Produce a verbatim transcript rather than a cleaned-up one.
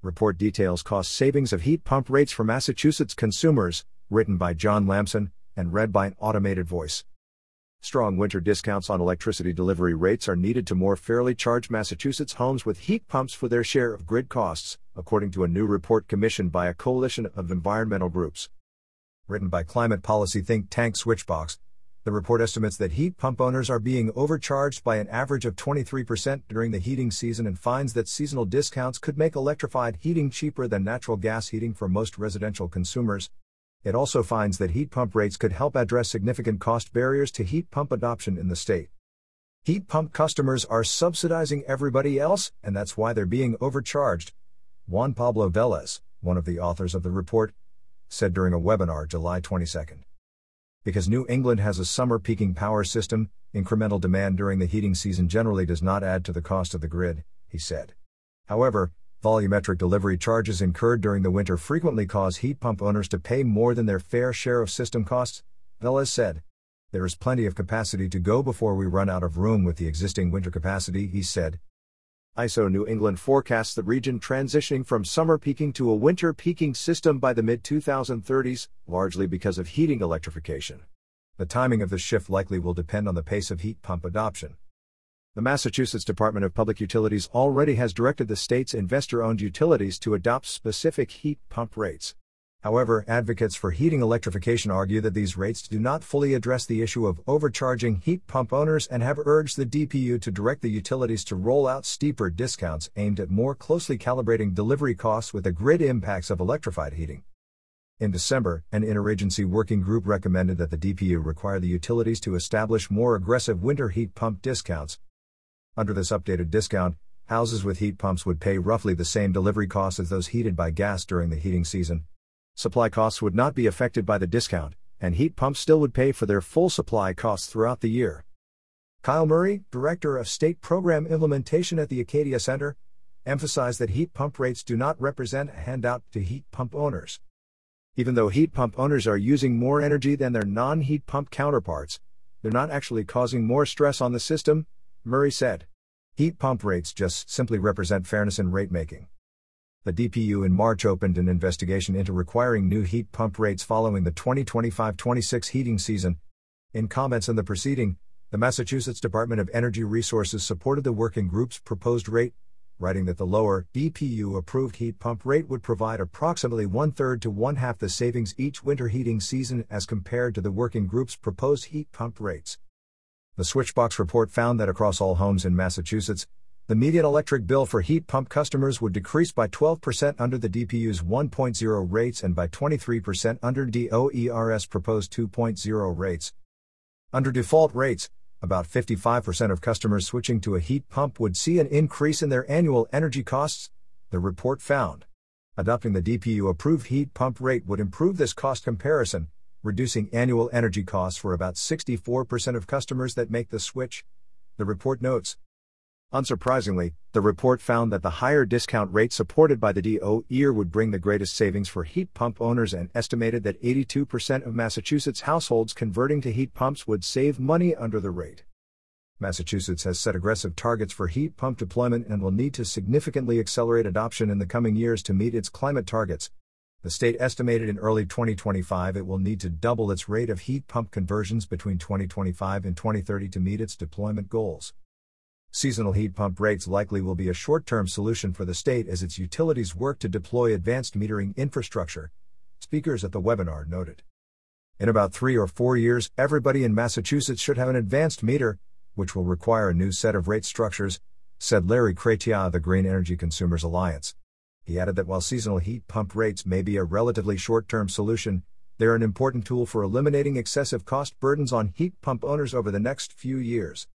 Report details cost savings of heat pump rates for Massachusetts consumers, written by John Lamson, and read by an automated voice. Strong winter discounts on electricity delivery rates are needed to more fairly charge Massachusetts homes with heat pumps for their share of grid costs, according to a new report commissioned by a coalition of environmental groups. Written by climate policy think tank Switchbox, the report estimates that heat pump owners are being overcharged by an average of twenty-three percent during the heating season and finds that seasonal discounts could make electrified heating cheaper than natural gas heating for most residential consumers. It also finds that heat pump rates could help address significant cost barriers to heat pump adoption in the state. Heat pump customers are subsidizing everybody else, and that's why they're being overcharged, Juan Pablo Velez, one of the authors of the report, said during a webinar July twenty-second. Because New England has a summer peaking power system, incremental demand during the heating season generally does not add to the cost of the grid, he said. However, volumetric delivery charges incurred during the winter frequently cause heat pump owners to pay more than their fair share of system costs, Velez said. There is plenty of capacity to go before we run out of room with the existing winter capacity, he said. I S O New England forecasts the region transitioning from summer peaking to a winter peaking system by the mid twenty thirties, largely because of heating electrification. The timing of the shift likely will depend on the pace of heat pump adoption. The Massachusetts Department of Public Utilities already has directed the state's investor-owned utilities to adopt specific heat pump rates. However, advocates for heating electrification argue that these rates do not fully address the issue of overcharging heat pump owners and have urged the D P U to direct the utilities to roll out steeper discounts aimed at more closely calibrating delivery costs with the grid impacts of electrified heating. In December, an interagency working group recommended that the D P U require the utilities to establish more aggressive winter heat pump discounts. Under this updated discount, houses with heat pumps would pay roughly the same delivery costs as those heated by gas during the heating season. Supply costs would not be affected by the discount, and heat pumps still would pay for their full supply costs throughout the year. Kyle Murray, Director of State Program Implementation at the Acadia Center, emphasized that heat pump rates do not represent a handout to heat pump owners. Even though heat pump owners are using more energy than their non-heat pump counterparts, they're not actually causing more stress on the system, Murray said. Heat pump rates just simply represent fairness in rate making. The D P U in March opened an investigation into requiring new heat pump rates following the twenty twenty-five twenty-six heating season. In comments on the proceeding, the Massachusetts Department of Energy Resources supported the working group's proposed rate, writing that the lower D P U-approved heat pump rate would provide approximately one-third to one-half the savings each winter heating season as compared to the working group's proposed heat pump rates. The Switchbox report found that across all homes in Massachusetts, the median electric bill for heat pump customers would decrease by twelve percent under the D P U's one point oh rates and by twenty-three percent under D O E R's proposed two point oh rates. Under default rates, about fifty-five percent of customers switching to a heat pump would see an increase in their annual energy costs, the report found. Adopting the D P U-approved heat pump rate would improve this cost comparison, reducing annual energy costs for about sixty-four percent of customers that make the switch, the report notes. Unsurprisingly, the report found that the higher discount rate supported by the D O E R would bring the greatest savings for heat pump owners and estimated that eighty-two percent of Massachusetts households converting to heat pumps would save money under the rate. Massachusetts has set aggressive targets for heat pump deployment and will need to significantly accelerate adoption in the coming years to meet its climate targets. The state estimated in early twenty twenty-five it will need to double its rate of heat pump conversions between twenty twenty-five and twenty thirty to meet its deployment goals. Seasonal heat pump rates likely will be a short-term solution for the state as its utilities work to deploy advanced metering infrastructure, speakers at the webinar noted. In about three or four years, everybody in Massachusetts should have an advanced meter, which will require a new set of rate structures, said Larry Kratia of the Green Energy Consumers Alliance. He added that while seasonal heat pump rates may be a relatively short-term solution, they're an important tool for eliminating excessive cost burdens on heat pump owners over the next few years.